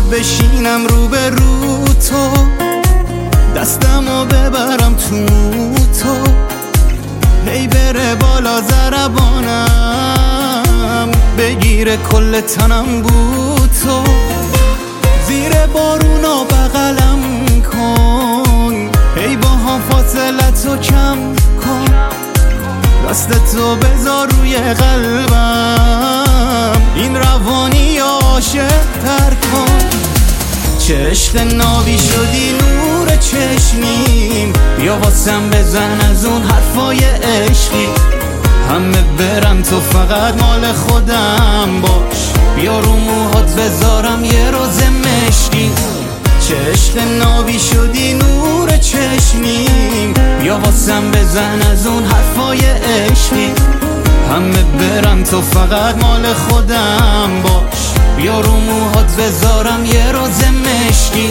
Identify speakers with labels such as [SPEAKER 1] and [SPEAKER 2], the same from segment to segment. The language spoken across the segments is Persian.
[SPEAKER 1] بشینم رو به رو تو، دستمو ببرم تو تو، هی بره بالا ضربانم، بگیره کل تنم بو تو، زیر بارونا بغلم کن، هی با هم فاصلتو کم کن، دستتو بذار روی قلبم، این روانی عاشق تر کن. چه عشق نابی شدی نور چشمیم، بیا واسم بزن از اون حرفای عشقی، همه برن تو فقط مال خودم باش، بیا رو موهات بذارم یه روز مشکی. چه عشق نابی شدی نور چشمیم، بیا واسم بزن از اون حرفای عشقی، همه برن تو فقط مال خودم باش، بیا رو موهات بذارم یه روز مشکی.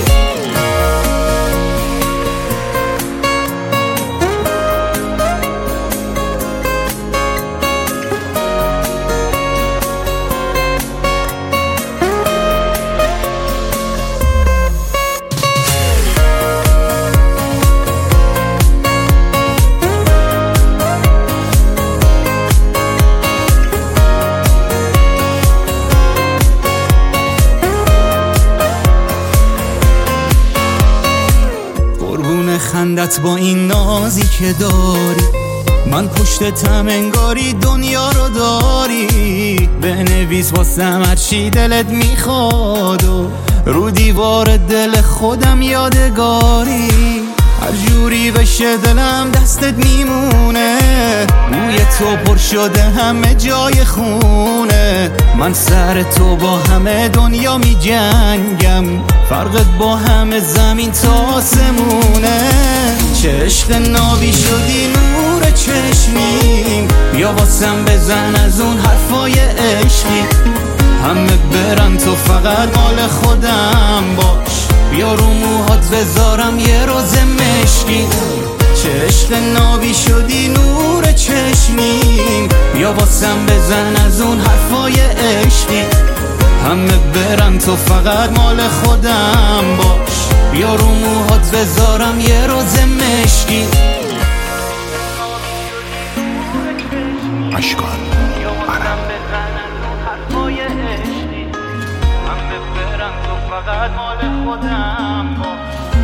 [SPEAKER 1] خندت با این نازی که داری، من پشتتم انگاری دنیا رو داری، بنویس واسم هرچی دلت میخواد و رو دیوار دل خودم یادگاری، هر جوری بشه دلم دستت میمونه، روی تو پر شده همه جای خونه، من سر تو با همه دنیا می جنگم، فرقت با همه زمین تا آسمونه. چه عشق نابی شدی نور چشمیم، بیا واسم بزن از اون حرفای عشقی، همه برن تو فقط مال خودم باش، بیا رو موهات بذارم یه روز مشکی. چه عشق نابی شدی نور چشمیم، بیا واسم بزن از اون حرفای عشقی، همه برن تو فقط مال خودم باش، بیا رو موهات بذارم یه روز مشکی.
[SPEAKER 2] اشکال
[SPEAKER 1] همه برن تو فقط مال خودم باش.